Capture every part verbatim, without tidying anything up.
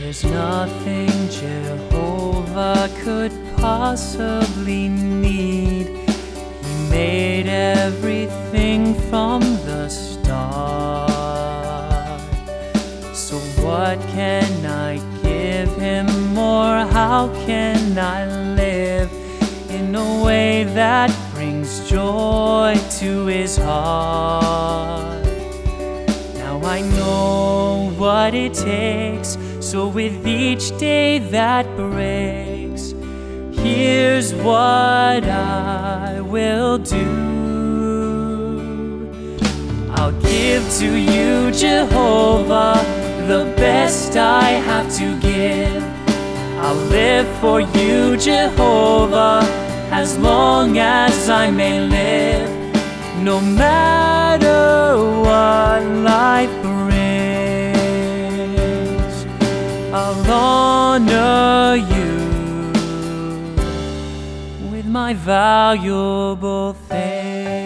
There's nothing Jehovah could possibly need. He made everything from the start. So what can I give him, or how can I live in a way that brings joy to his heart? Now I know what it takes, so with each day that breaks, here's what I will do. I'll give to you, Jehovah, the best I have to give. I'll live for you, Jehovah, as long as I may live. No matter what life brings, I'll honor you with my valuable things.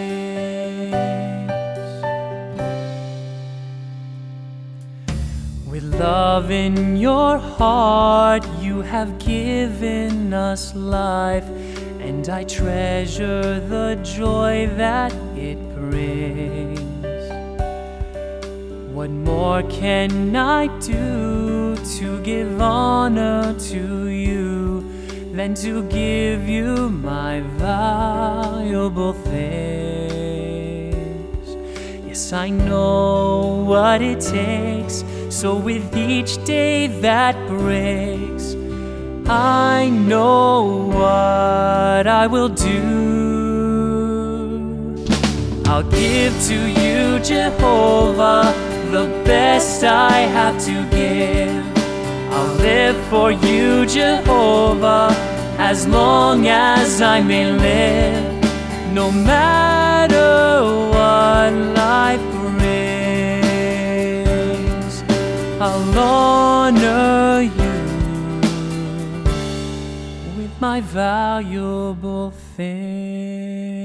With love in your heart, you have given us life, and I treasure the joy that it brings. What more can I do to give honor to you than to give you my valuable things? Yes, I know what it takes, so with each day that breaks, I know what I will do. I'll give to you, Jehovah, the best I have to give. I'll live for you, Jehovah, as long as I may live. No matter what life brings, I'll honor you with my valuable things.